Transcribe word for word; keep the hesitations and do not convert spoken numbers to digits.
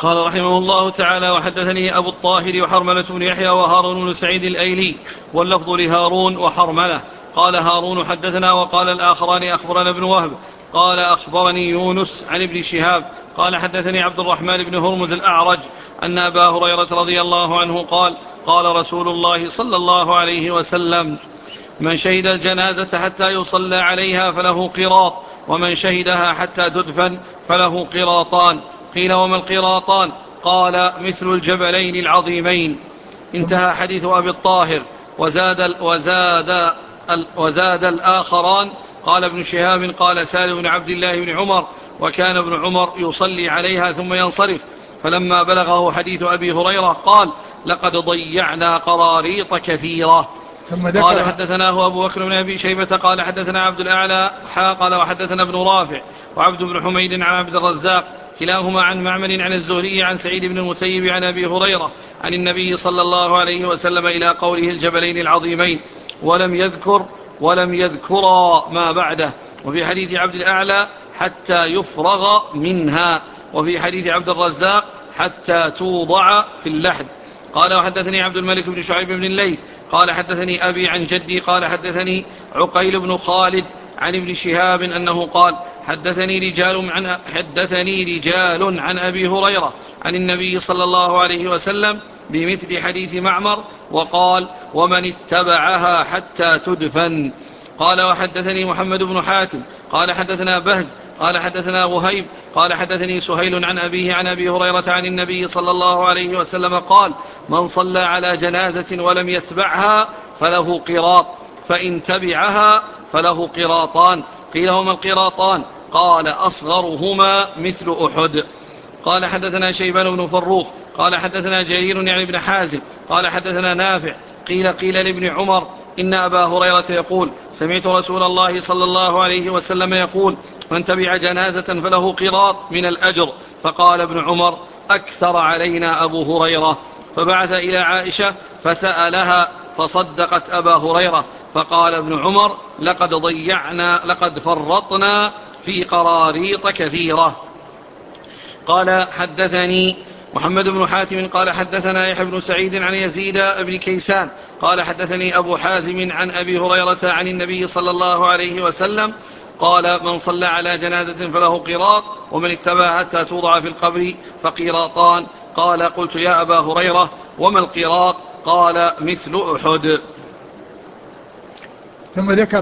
قال رحمه الله تعالى: وحدثني أبو الطاهر وحرملة بن يحيى وهارون بن سعيد الأيلي، واللفظ لهارون وحرملة. قال هارون: حدثنا. وقال الآخران: أخبرنا ابن وهب قال أخبرني يونس عن ابن شهاب قال حدثني عبد الرحمن بن هرمز الأعرج أن أبا هريرة رضي الله عنه قال: قال رسول الله صلى الله عليه وسلم: من شهد الجنازة حتى يصلى عليها فله قراط، ومن شهدها حتى تدفن فله قراطان. قيل: وما القراطان؟ قال: مثل الجبلين العظيمين. انتهى حديث أبي الطاهر. وزاد, وزاد, وزاد الآخران. قال ابن شهاب: قال سالم بن عبد الله بن عمر: وكان ابن عمر يصلي عليها ثم ينصرف. فلما بلغه حديث أبي هريرة قال: لقد ضيعنا قراريط كثيرة. قال حدثناه أبو بكر بن أبي شيبة قال حدثنا عبد الأعلى قال وحدثنا ابن رافع وعبد بن حميد عن عبد الرزاق كلاهما عن معمر عن الزهري عن سعيد بن المسيب عن أبي هريرة عن النبي صلى الله عليه وسلم إلى قوله الجبلين العظيمين، ولم يذكر ولم يذكرا ما بعده. وفي حديث عبد الأعلى: حتى يفرغ منها. وفي حديث عبد الرزاق: حتى توضع في اللحد. قال وحدثني عبد الملك بن شعيب بن الليث قال حدثني أبي عن جدي قال حدثني عقيل بن خالد عن ابن شهاب أنه قال: حدثني رجال عن, حدثني رجال عن أبي هريرة عن النبي صلى الله عليه وسلم بمثل حديث معمر، وقال: ومن اتبعها حتى تدفن. قال وحدثني محمد بن حاتم قال حدثنا بهز قال حدثنا وهيب قال حدثني سهيل عن أبيه عن أبي هريرة عن النبي صلى الله عليه وسلم قال: من صلى على جنازة ولم يتبعها فله قراط، فإن تبعها فله قراطان. قيل: وما القراطان؟ قال: أصغرهما مثل أحد. قال حدثنا شيبان بن فروخ قال حدثنا جرير يعني ابن حازم قال حدثنا نافع قيل قيل لابن عمر: إن أبا هريرة يقول: سمعت رسول الله صلى الله عليه وسلم يقول: من تبع جنازة فله قراط من الأجر. فقال ابن عمر: أكثر علينا أبو هريرة. فبعث إلى عائشة فسألها فصدقت أبا هريرة. فقال ابن عمر: لقد ضيعنا لقد فرطنا في قراريط كثيرة. قال حدثني محمد بن حاتم قال حدثنا يحيى بن سعيد عن يزيد بن كيسان قال حدثني أبو حازم عن أبي هريرة عن النبي صلى الله عليه وسلم قال: من صلى على جنازة فله قراط، ومن اتبع حتى توضع في القبر فقراطان. قال: قلت: يا أبا هريرة وما القراط؟ قال: مثل أحد. ثم ذكر